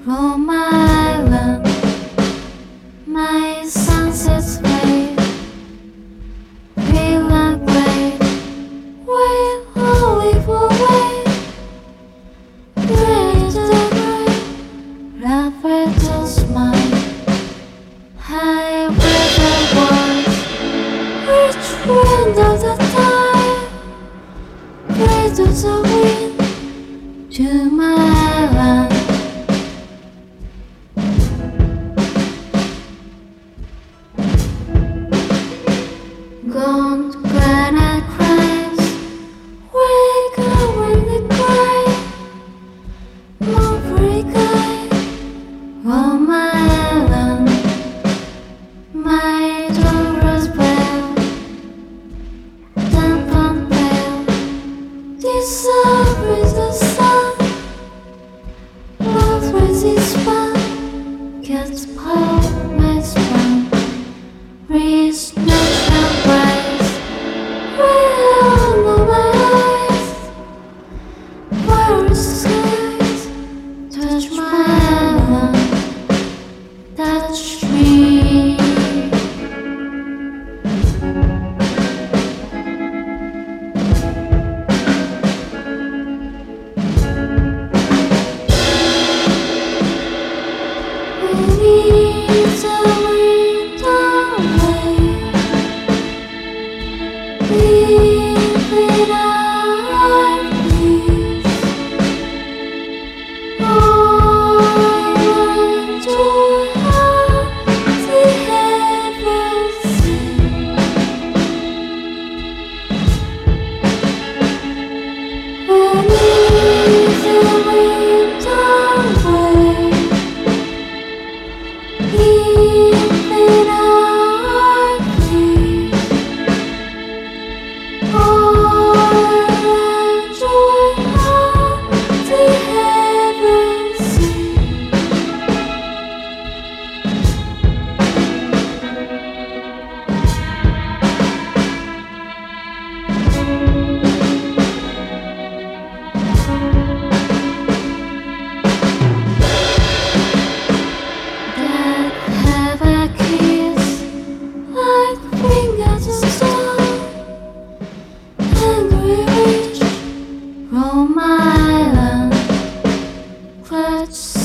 Rhode Island, my sunsets fade, feel like great, wait, live away, great the great, love riddles mine, high river wars, rich wind of the tide, great of the wind, to my island. Gone granite cries, wake up when they cry, Montfrey guy, Rhode Island, my Dora's bell, damp and pale, dissolve is the sun, love raises fun, gets power, my strong, reach natural grace, round my eyes, forest skies, touch my island, touch me. Beneath the window leaving our peace, I want to have the heavens sing. Beneath the window leaving our peace, Rhode Island, clutch